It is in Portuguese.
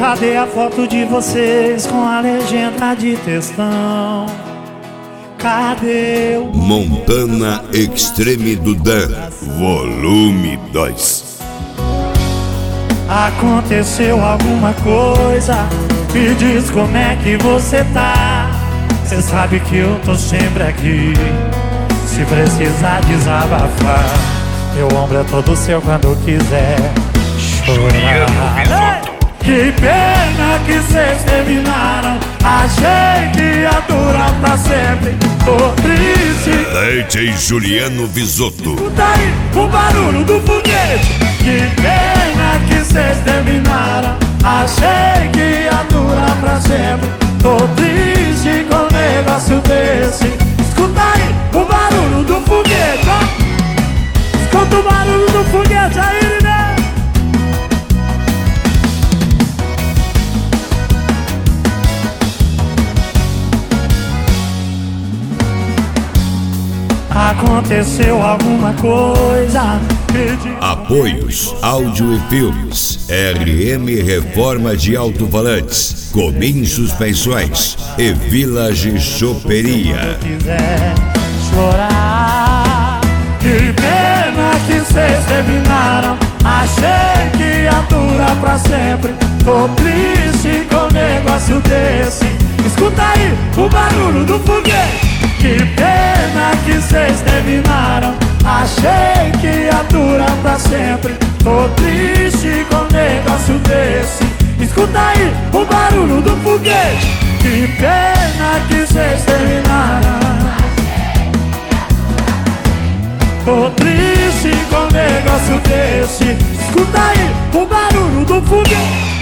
Cadê a foto de vocês com a legenda de textão? Cadê o Montana Extreme do Dan, volume 2. Aconteceu alguma coisa? Me diz como é que você tá. Cê sabe que eu tô sempre aqui, se precisar desabafar. Meu ombro é todo seu quando quiser chorar. Que pena que cês terminaram. Achei que ia durar pra sempre. Tô triste. DJ Juliano Visotto. Escuta aí o barulho do foguete. Que pena que cês terminaram. Achei que ia durar pra sempre. Tô triste com um negócio desse. Escuta aí o barulho do foguete, ó. Escuta o barulho do foguete aí, né? Aconteceu alguma coisa? Apoios, áudio e filmes. RM Reforma de Alto-Falantes, Comim Suspensões e Village Choperia. Quiser chorar. Que pena que cês terminaram. Achei que ia durar pra sempre. Tô triste com um negócio desse. Escuta aí o barulho do foguete. Que pena que cês terminaram. Achei que ia durar pra sempre. Tô triste com um negócio desse. Escuta aí o barulho do foguete. Que pena que cês terminaram. Tô triste com um negócio desse. Escuta aí o barulho do foguete.